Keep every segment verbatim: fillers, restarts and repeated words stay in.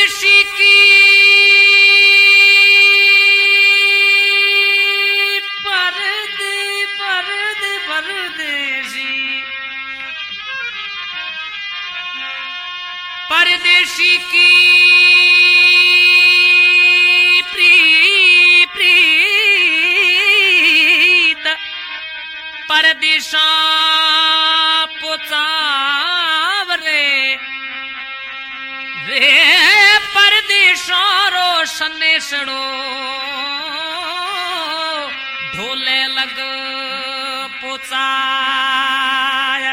परदेशी की परदे परदे परदेशी परदेशी की प्री प्रीत परदेशा पोचावरे रे परदेशा रो सनेसड़ो ढोले लग पोचाया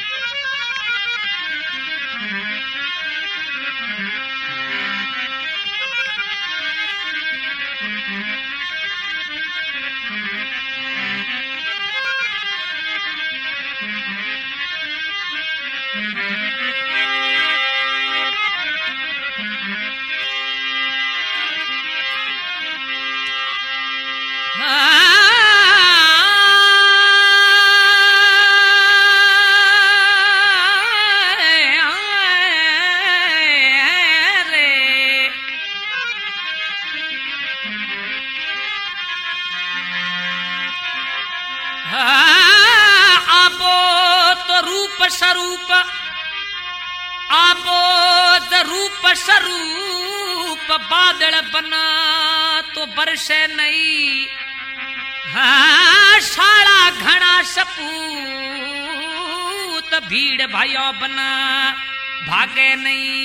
स्वरूप आबोद रूप स्वरूप बादल बना तो बरसे नहीं हाँ शाला घना सपूत भीड़ भाइयों बना भागे नहीं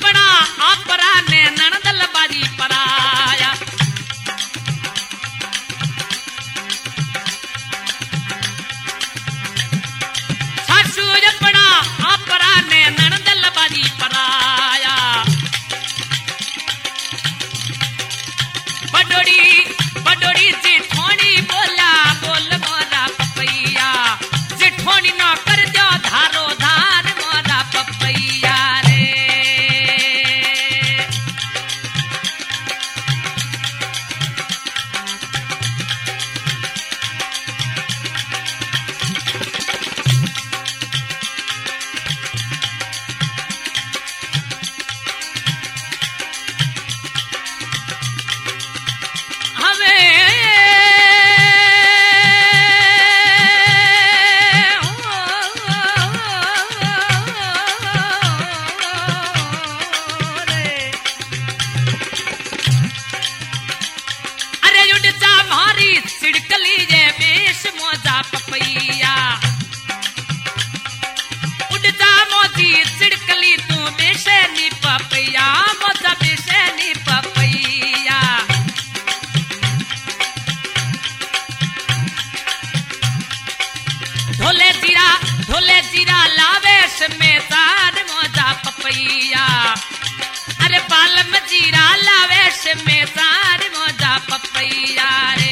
अपना आपरा ने नणदल बाजी पराया सासू अपना आपरा ने नणदल बाजी पराया बडोड़ी बडोड़ी जेठोनी बोला बोल मोरा पपैया जेठोनी ना कर दो धारो धार मोरा पपैया रे पपैया उड़ता मोती सिड़कली तू बेशनी पपैया मोता बेशनी पपैया ढोले जीरा ढोले जीरा लावेश में तार मोजा पपैया अरे पालम जीरा लावेश में तार मोजा पपैया रे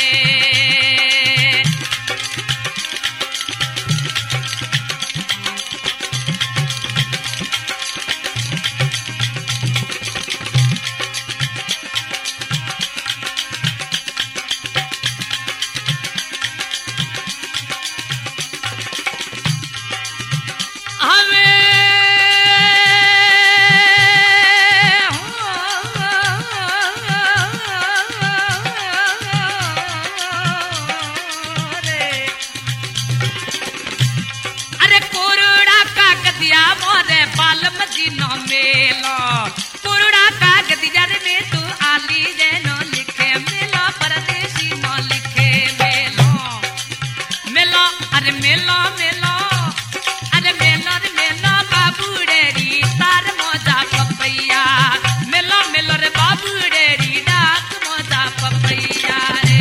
मेलो पुरड़ा कागज जर में तू आली जैनो लिखे मेलो परदेसी नो लिखे मेलो मेलो अरे मेलो मेलो अरे मेलो रे मेलो बाबूड़ेरी तार मोजा पपैया मेलो मेलो रे बाबूड़ेरी डाक मोजा पपैया रे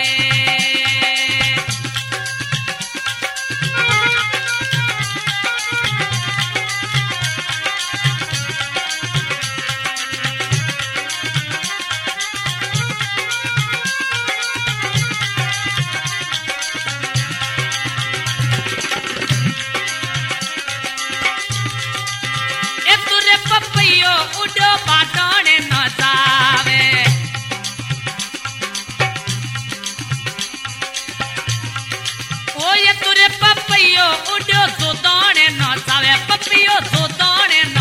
उडो बाटोने न जावे ओ ये तुरे पपैयो उडो जोदोने न जावे पपैयो जोदोने